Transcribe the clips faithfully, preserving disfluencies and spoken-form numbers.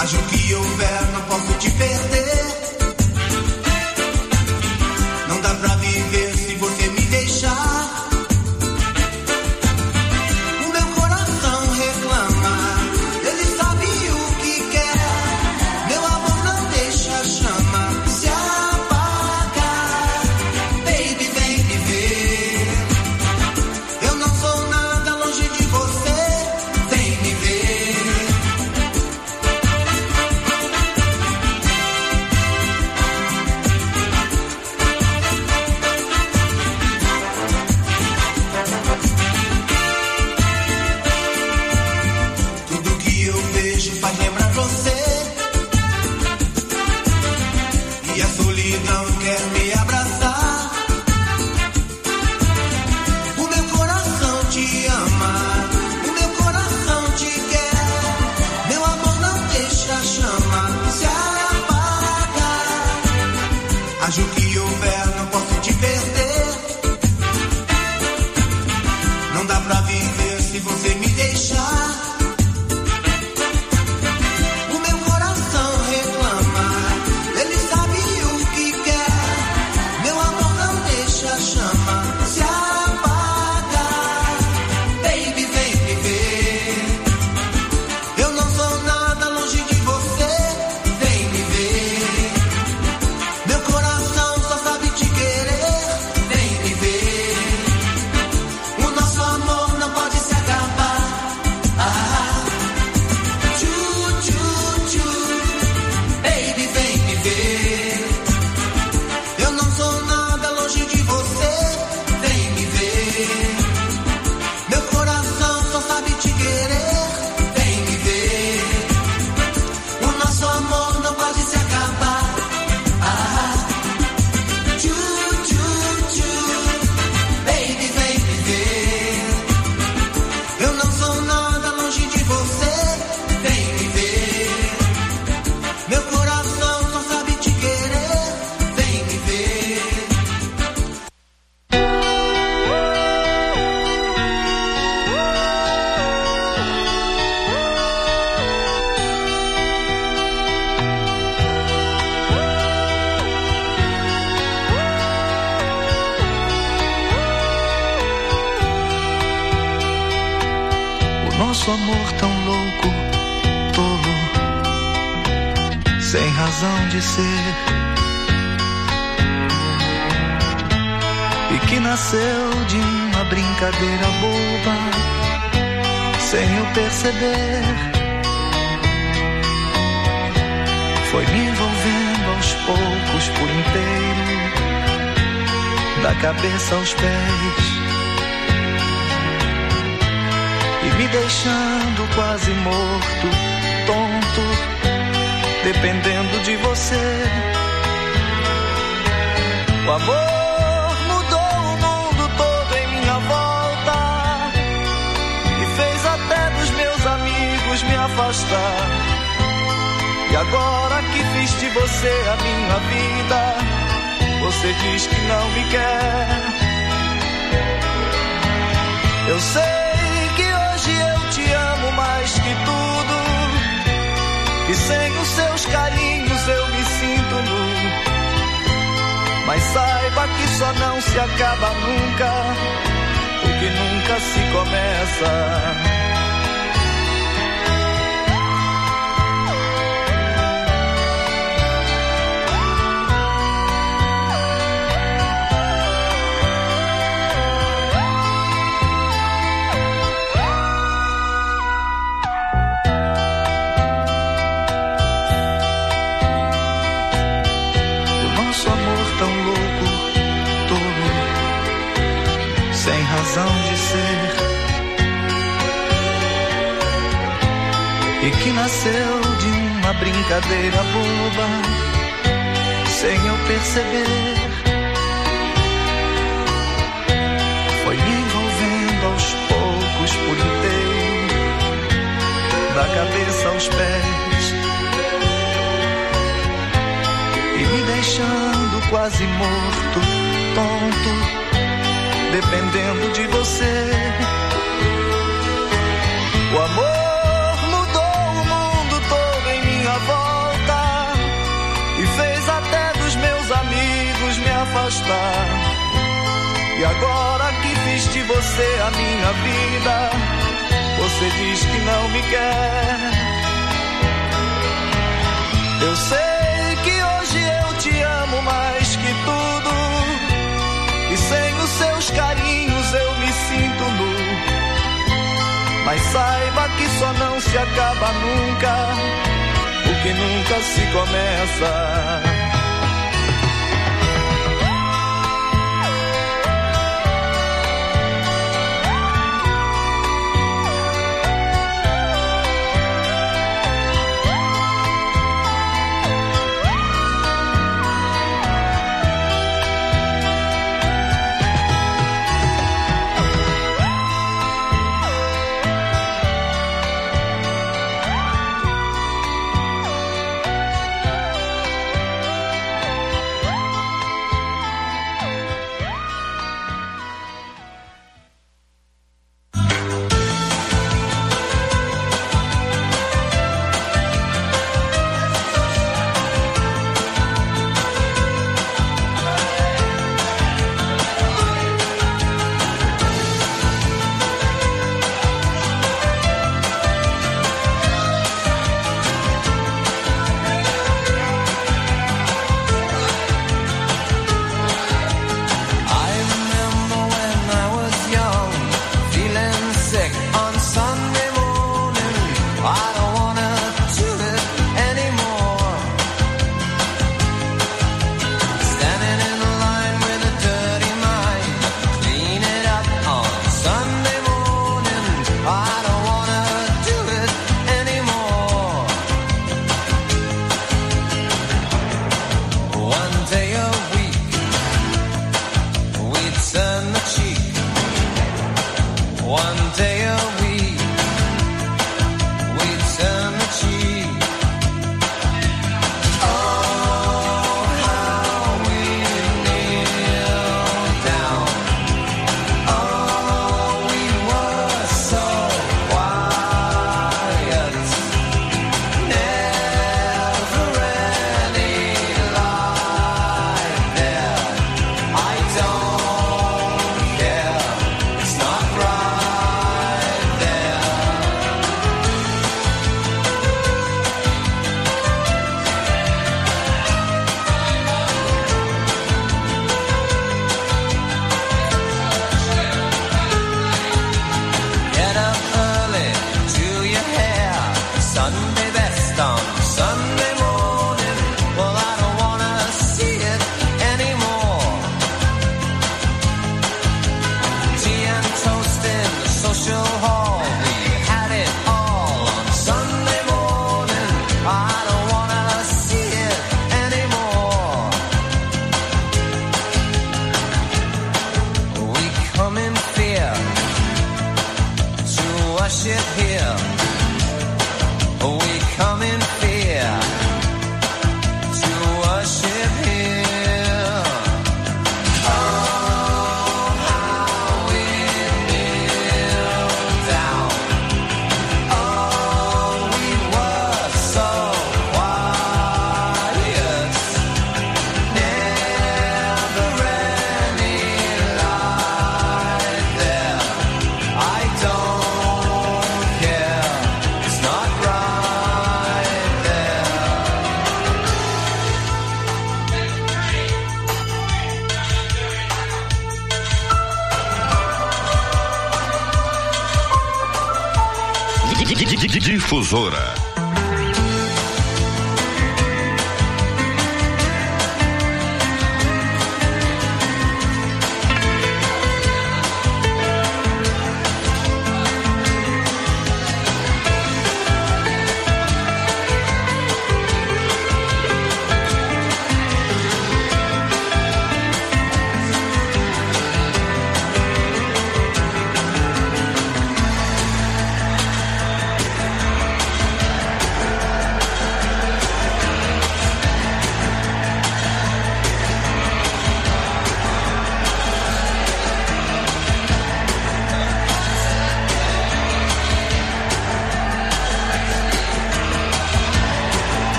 Haja o que houver, não posso te perder. Não dá pra viver se você me deixar. O meu coração reclama, ele sabe o que quer. Meu amor não deixa a chama se apagar. Baby, vem me ver. Eu não sou nada longe de você. Vem me ver. Tudo que eu vejo faz lembrar você. E a solidão quer me abraçar. O meu coração te ama, o meu coração te quer. Meu amor não deixa a chama se apagar. Haja o que houver, não posso te perder. Não dá pra viver se você me deixar. O meu coração reclama, ele sabe o que quer. Meu amor não deixa a chama se apagar. Baby, vem me ver. Eu não sou nada longe de você. Vem me ver. Meu coração só sabe te querer. Vem me ver. O nosso amor não pode se acabar. Ah, tchu, tchu, tchu. Baby, vem me ver. Eu não sou nada longe de você. Vem me ver. Meu coração só sabe te querer. Vem me ver. O nosso amor não pode se acabar. Ah, tchu, tchu, tchu. Baby, vem me ver. Eu não sou nada longe de você. Vem me ver. Meu coração só sabe te querer. Vem me ver. O nosso amor tão louco, tolo, sem razão de ser, e que nasceu de uma brincadeira boba, sem eu perceber, foi me envolvendo aos poucos por inteiro, da cabeça aos pés, e me deixando quase morto, tonto, dependendo de você. O amor mudou o mundo todo em minha volta e fez até dos meus amigos me afastar. E agora que fiz de você a minha vida, você diz que não me quer. Eu sei que hoje eu te amo mais que tudo, e sem os seus carinhos eu me sinto nu. Mas saiba que só não se acaba nunca o que nunca se começa. De ser, e que nasceu de uma brincadeira boba, sem eu perceber, foi me envolvendo aos poucos por inteiro, da cabeça aos pés, e me deixando quase morto, tonto, dependendo de você. O amor mudou o mundo todo em minha gosta. E agora que fiz de você a minha vida, você diz que não me quer. Eu sei que hoje eu te amo mais que tudo, e sem os seus carinhos eu me sinto nu. Mas saiba que só não se acaba nunca o que nunca se começa. Difusora.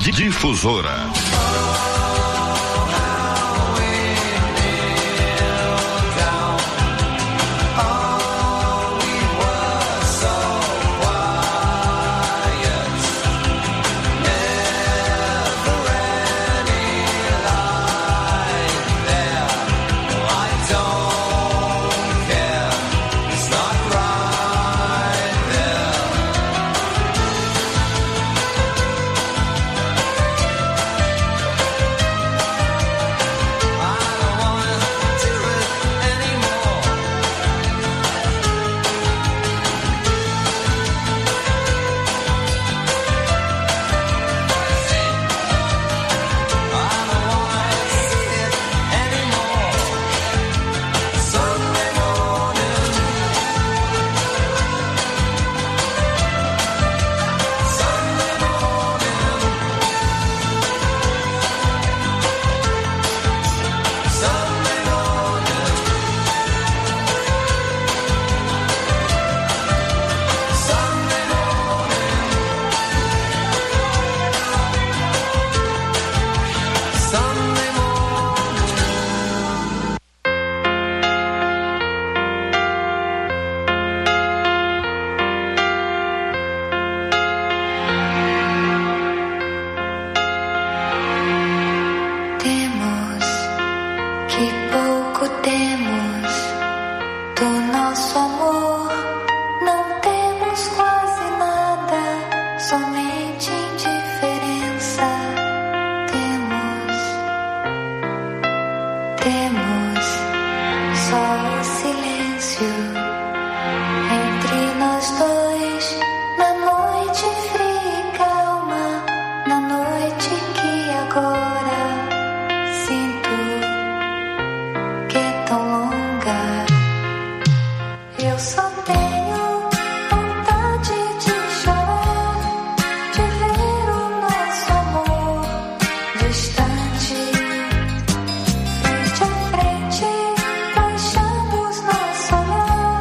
Difusora. Frente a frente, baixamos nosso olhar.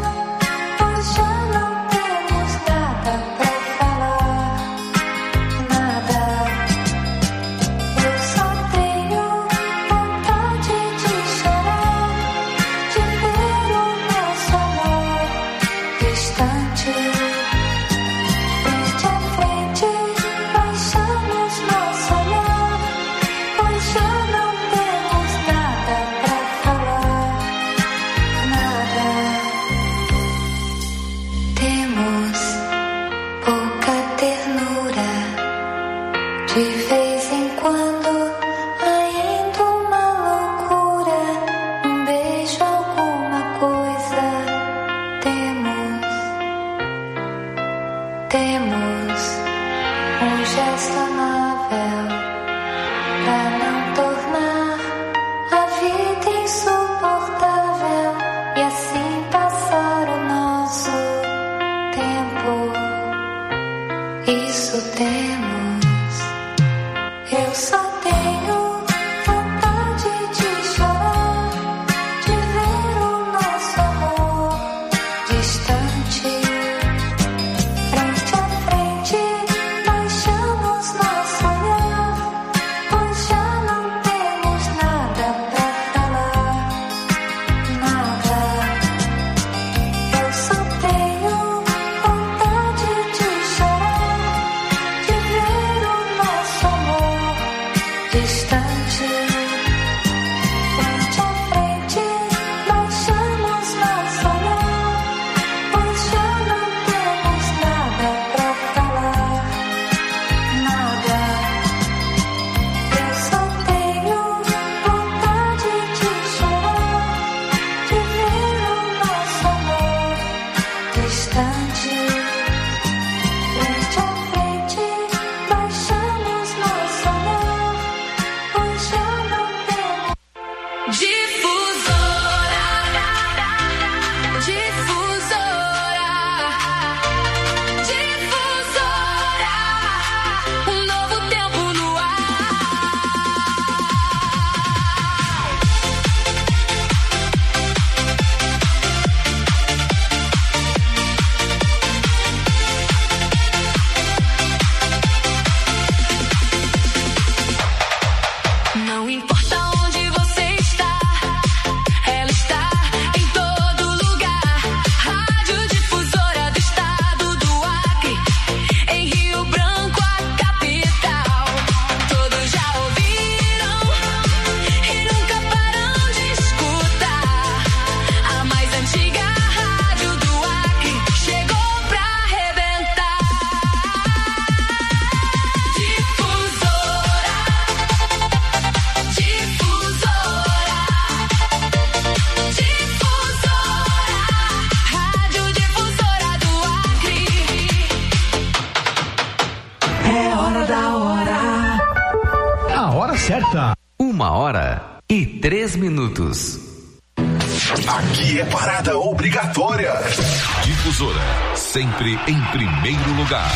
certa. Uma hora e três minutos. Aqui é parada obrigatória. Difusora, sempre em primeiro lugar.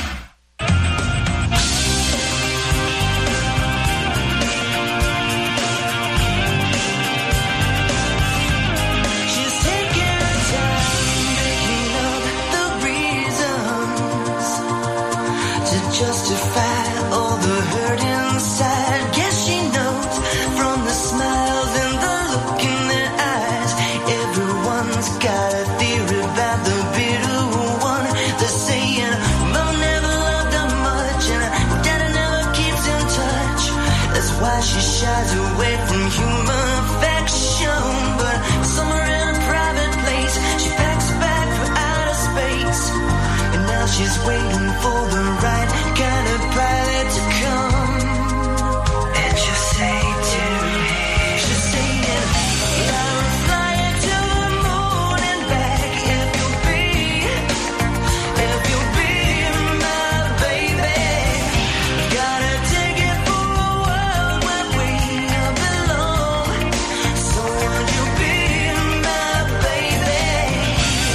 Justify all the hurt inside. Guess she knows from the smiles and the look in their eyes. Everyone's got a theory about the bitter one. They're saying mama never loved her much and daddy never keeps in touch. That's why she shies away from human affection. But somewhere in a private place, she packs a bag for outer space. And now she's waiting for the right kind of pilot to come. And she'll say to him, she'll say it, I'll fly you to the moon and back if you'll be, if you'll be my baby. Gotta take it for a world where we belong. So would you be my baby?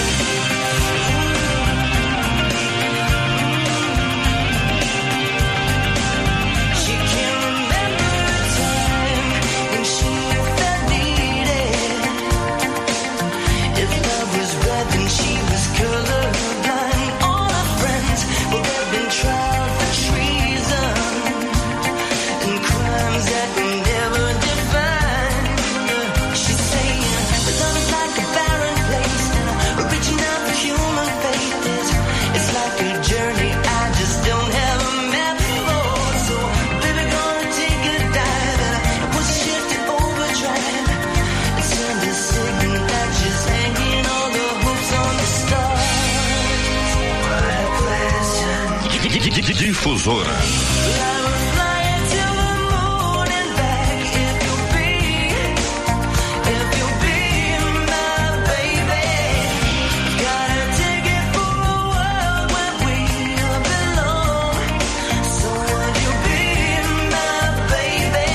She can remember a time when she felt needed. If love was red, then she was colorblind. All her friends, well, they've been tried for treason and crimes that we never defined. She's saying, but love is like a barren place, and reaching out for human faith is, it's like a journey I just don't have a map for. So, baby, gonna take a dive and push shift to overdrive and send a signal that she's hanging all the hopes on the stars. What a pleasure. Difusora. I will fly you to the moon and back if you'll be, if you'll be my baby. Gotta take it for a world where we belong. So would you be my baby?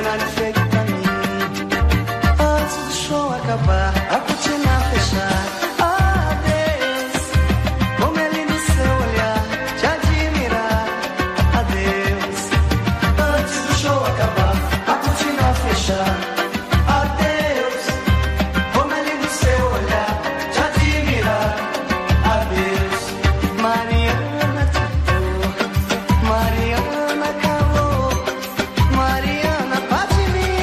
cenário feito pra mim. Antes do show acabar, a cortina fechar. Adeus, como é lindo seu olhar, te admirar. Adeus, antes do show acabar, a cortina fechar. Adeus, como é lindo seu olhar, te admirar. Adeus, Mariana Tito, Mariana calor, Mariana bate em mim.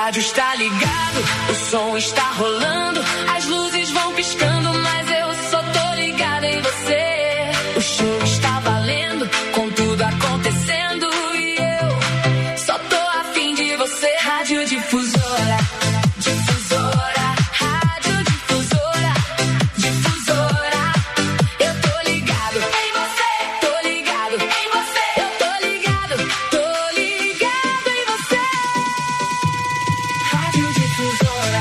rádio está ligado, o som está rolando, as luzes vão piscando, mas eu só tô ligada em você. O show está valendo, com tudo acontecendo, e eu só tô afim de você. Rádio Difusora, Difusora, Rádio Difusora, Difusora. Eu tô ligado em você, tô ligado em você, eu tô ligado, tô ligado em você. Rádio Difusora.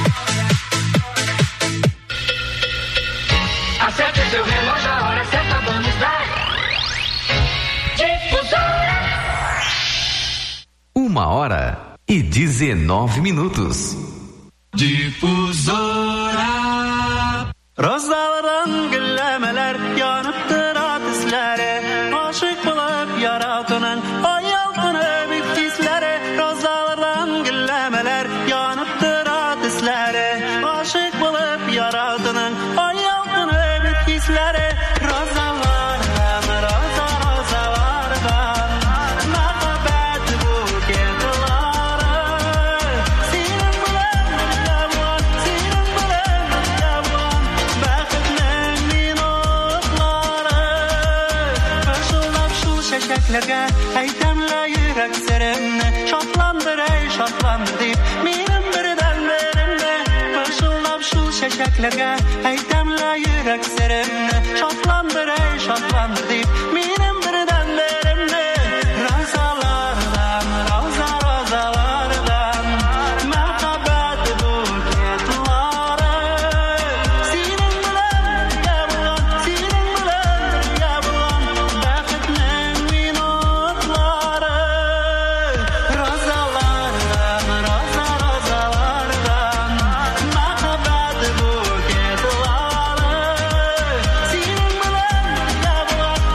Acerte o seu relógio, a hora certa, vamos lá. Difusora. Uma hora e dezenove minutos. Difusora. Rozlardan güllemeler yanıp tıra dizlere, aşık bulup yaratılan ay altın öbük dizlere. Rozlardan güllemeler yanıp tıra dizlere, aşık bulup yaratılan ay altın öbük dizlere. Rozalardan, roza rozalardan, muhabbet buketleri. Senin bilen yavan, senin bilen yavan, bəxtinin minutları. Fışıldap şu şeşeklerge, eytemle yürek serimni, şatlandır ey şatlandır deyip, benim birden berimni. Fışıldap şu şeşeklerge, eytemle yürek serimni, şatlandır ey şatlandır deyip, benim birden berimni. Rozalardan, roza rozalardan, muhabbet buketleri. Senin bilen yavan, senin bilen yavan, bəxtinin minutları. Rozalardan, roza rozalardan, muhabbet buketleri. Senin bilen yavan, senin bilen yavan, bəxtinin minutları.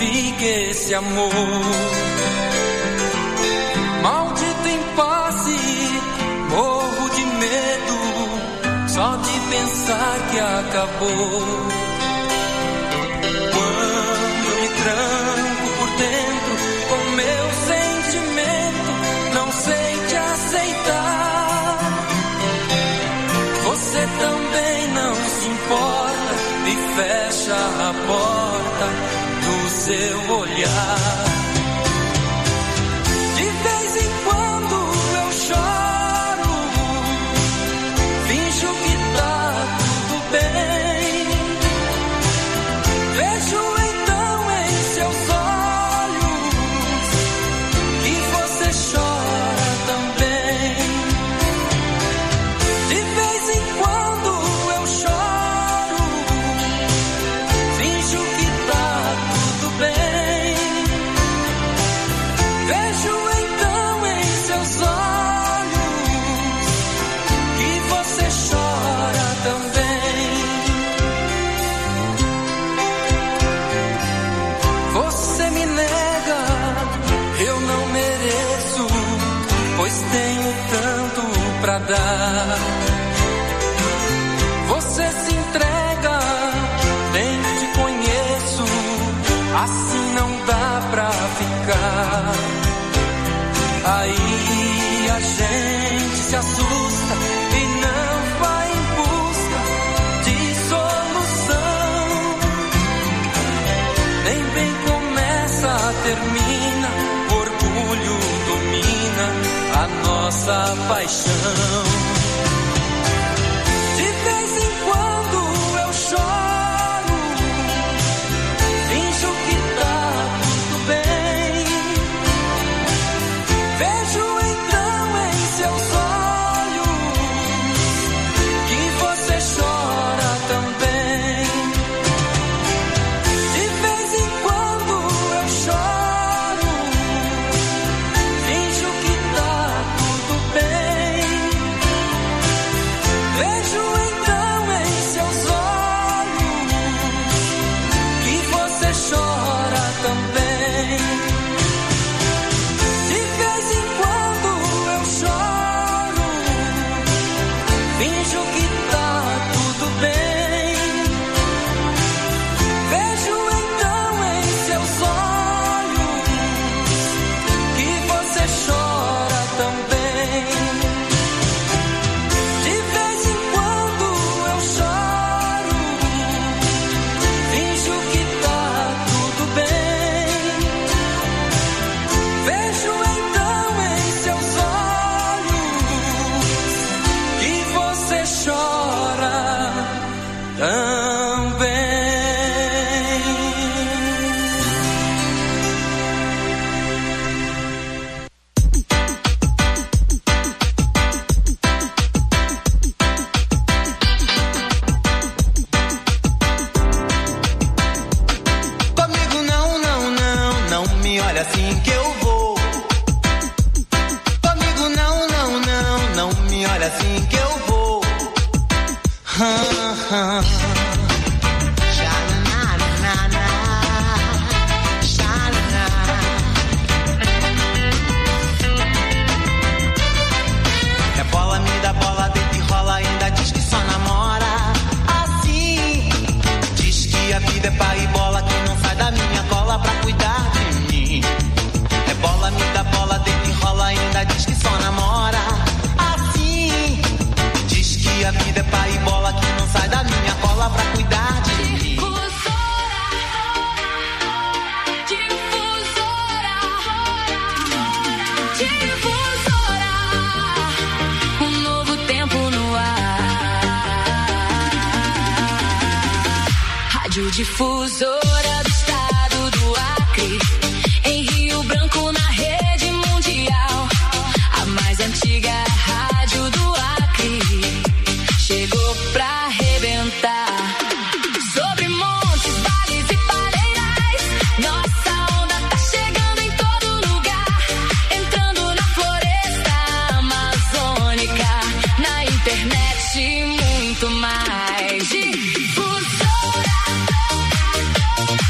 fique esse amor. Maldito impasse, morro de medo só de pensar que acabou. Quando eu me tranco por dentro com meu sentimento, não sei te aceitar. Você também não se importa e fecha a porta do seu olhar. De vez em quando eu choro, finjo que tá tudo bem. Vejo então em seus olhos que você chora também. De vez em quando eu choro, finjo que tá tudo bem. Vejo então em seus olhos que você chora também. Você me nega, eu não mereço, pois tenho tanto pra dar. Você se entrega, bem te conheço, assim não dá pra ficar. Aí a gente se assusta e não vai em busca de solução. Nem bem começa, termina, o orgulho domina a nossa paixão. De vez em quando eu choro, finjo que tá tudo bem. Vejo então em seus olhos que você chora também. De vez em quando eu choro, finjo que tá tudo bem. Vejo então em seus olhos que você chora também. De vez em quando eu choro, finjo que tá tudo bem. Vejo então em seus olhos que você chora também. De vez em quando eu choro, finjo que tá tudo bem. Vejo então em seus olhos que você chora também. Comigo não, não, não, não me olha assim que eu vou. Comigo não, não, não, não me olha assim que eu vou. Hum, hum. Xananana, xanana. É bola, me dá bola, deita e rola, ainda diz que só namora assim. Diz que a vida é pá e bola, que não sai da minha cola pra cuidar de mim. É bola, me dá bola, deita e rola, ainda diz que só namora assim. Diz que a vida é pá e bola, que não sai da minha cola pra cuidar de mim. Difusora, difusora, um novo tempo no ar. Rádio Difusora do estado do Acre, em Rio Branco, na rede mundial. A mais antiga rádio do Acre chegou pra arrebentar. Sobre montes, vales e pareirais, nossa onda tá chegando em todo lugar. Entrando na floresta amazônica, na internet e muito mais. Difusora.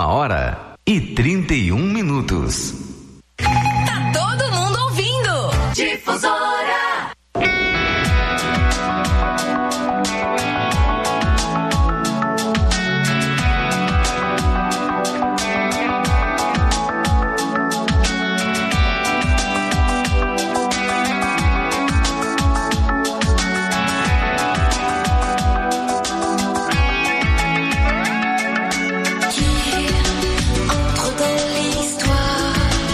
hora e trinta e um minutos. Tá todo mundo ouvindo. Difusora. Entre dans l'histoire.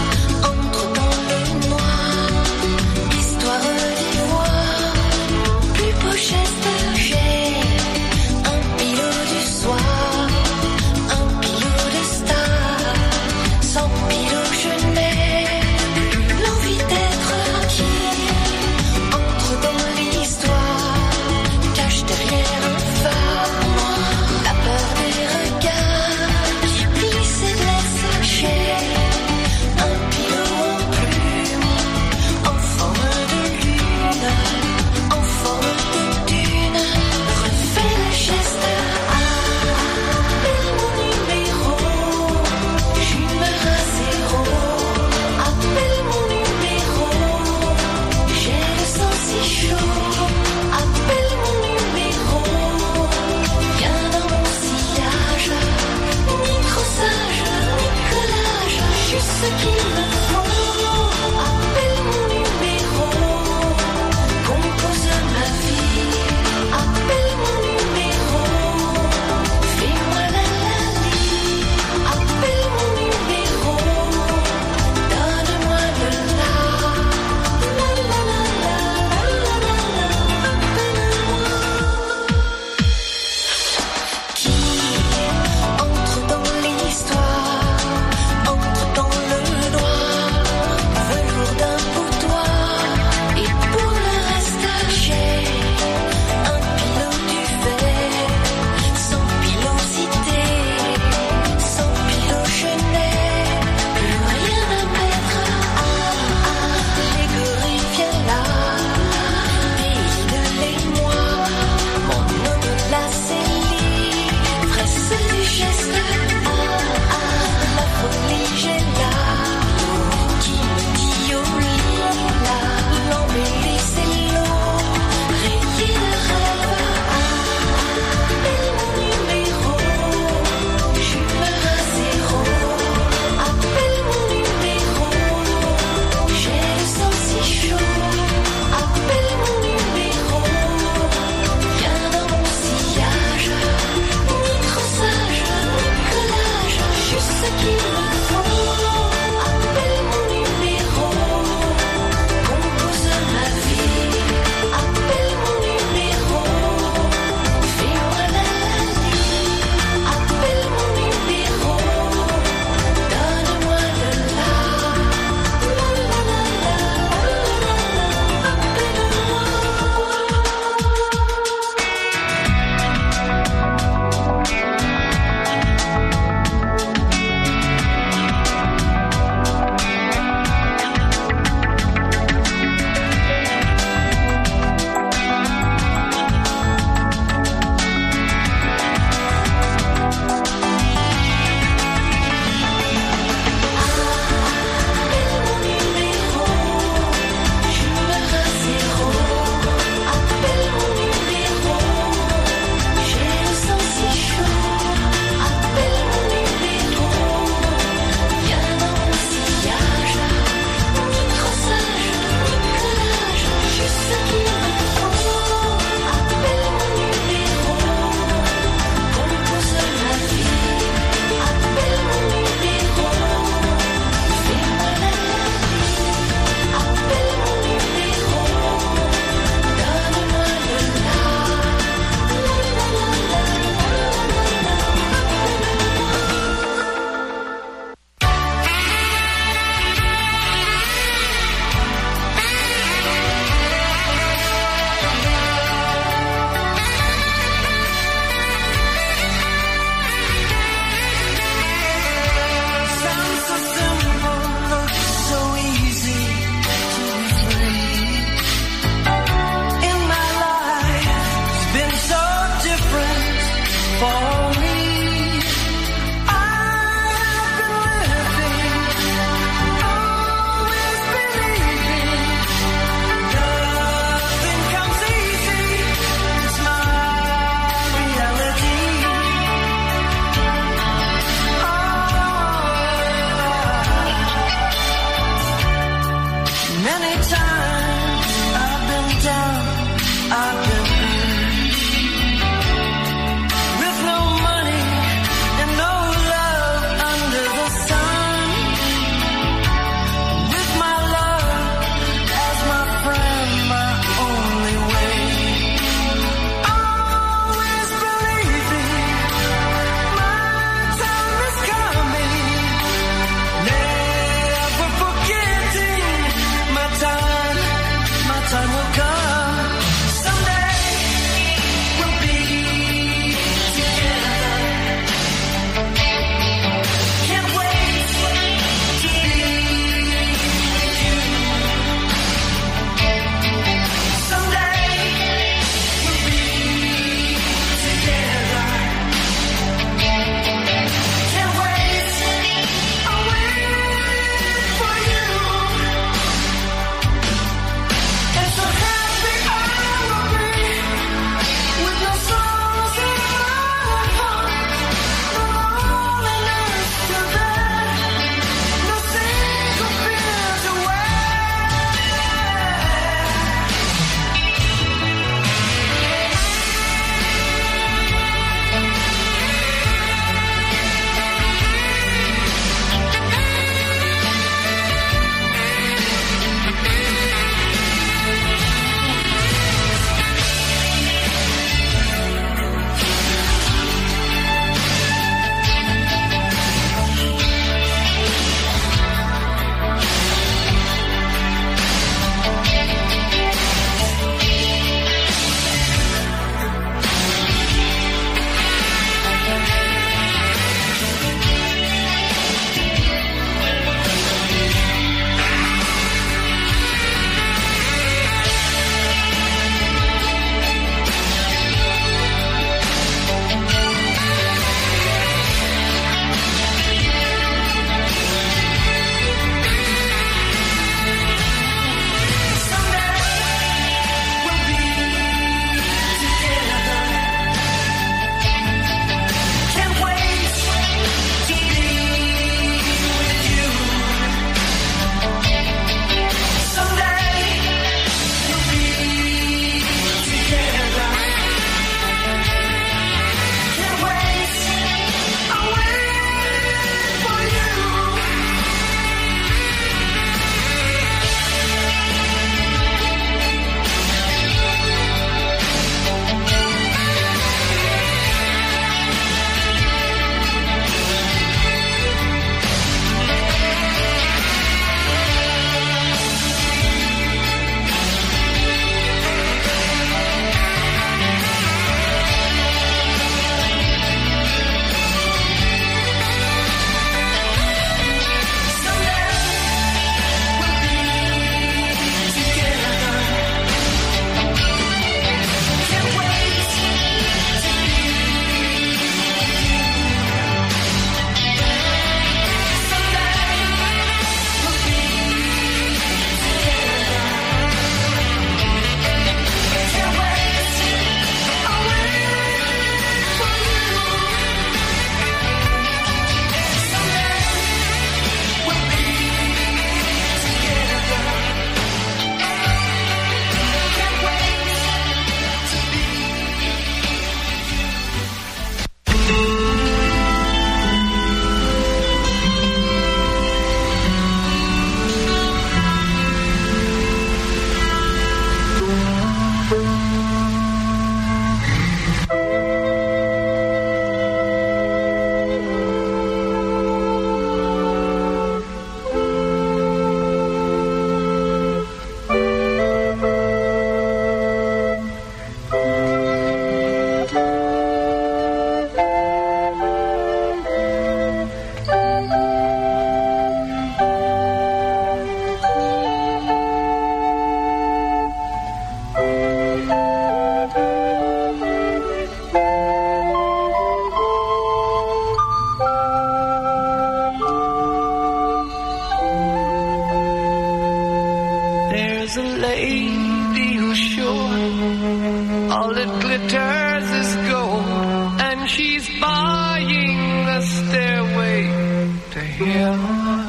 lady who's sure all that glitters is gold, and she's buying the stairway to heaven.